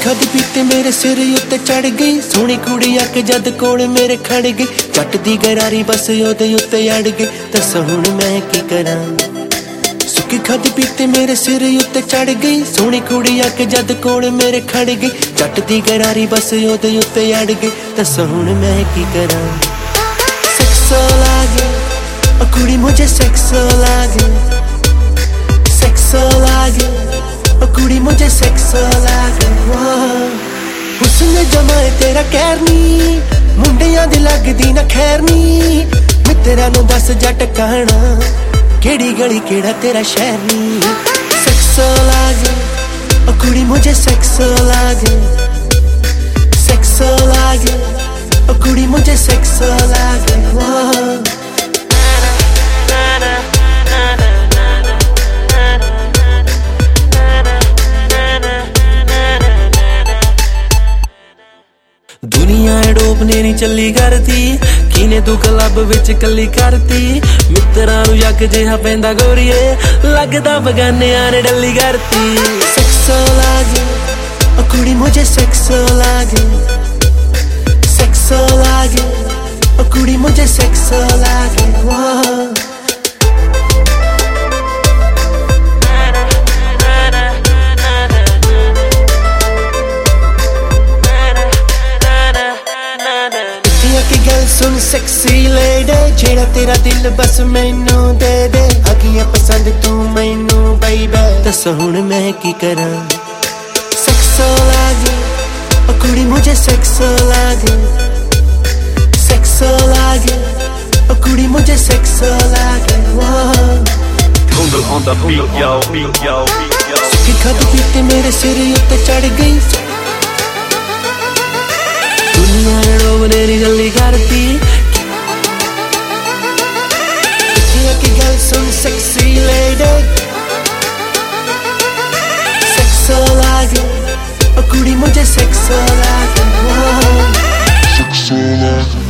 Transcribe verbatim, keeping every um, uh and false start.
खादी पीते मेरे सिर उत्ते चढ़ गई, सोहनी कुड़ी आके जद कोल मेरे खड़ गई, जट दी गरारी बस ओदे उत्ते अड़ गई, दस हुण मैं की करां। सुखी खादी पीते मेरे सिर उत्ते चढ़ गई, सोहनी कुड़ी आके जद कोल मेरे खड़ गई, जट दी गरारी बस ओदे उत्ते अड़ गई, दस हुण मैं की करां। सेक्सो लागे ओ कुड़ी मुझे सेक्सो लागे, सेक्सो लागे ओ कुड़ी मुझे सेक्सो लागे। हुस्न जमाए तेरा कहर नी, मुंडियां दी लगदी ना खैर नी, मित्तरां नूं दस जट कहना केड़ी गली केड़ा तेरा शहर नी। सेक्सो लागे ओ कुड़ी मुझे सेक्सो लागे, सेक्सो लागे ओ कुड़ी मुझे सेक्सो लागे। दुनिया डोबने नी चली करती, किने तू क्लब विच कली करती, मित्तरां नूं यक जिहा पैंदा गोरीए, लगदा बगानियां ने डली करती। सेक्सो लागे ओ कुड़ी मुझे सेक्सो लागे, सेक्सो लागे ओ कुड़ी मुझे सेक्सो लागे। सुन सेक्सी लेडी, जेड़ा तेरा दिल बस मैनू दे दे, अगियां पसंद तू मैनू बेबी, दस हुण मैं की करां। सेक्सो लागे ओ कुड़ी मुझे सेक्सो लागे, सेक्सो लागे ओ कुड़ी मुझे सेक्सो लागे। सुखी खादी पीते मेरे सिर उत्ते चढ़ गई, दुनिया डोबने नी जल्दी करती, की गल सुन सेक्सी लेडी, सेक्सो लागे ओ कुड़ी मुझे सेक्सो लागे, सेक्सो लागे।